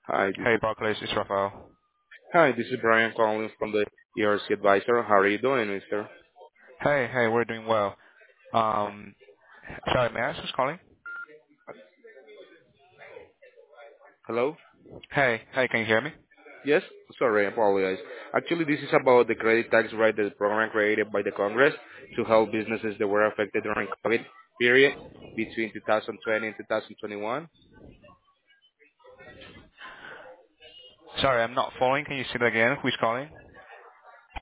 Hi, Hey, Barclays, it's Rafael. this is Brian calling from the ERC Advisor. How are you doing, Mister? Hey, we're doing well. Um, Sorry, may I ask who's calling? Hello? Hey, can you hear me? Yes? Sorry, I apologize. Actually, this is about the credit tax write program created by the Congress to help businesses that were affected during COVID period between 2020 and 2021. Sorry, I'm not following. Can you say that again? Who's calling?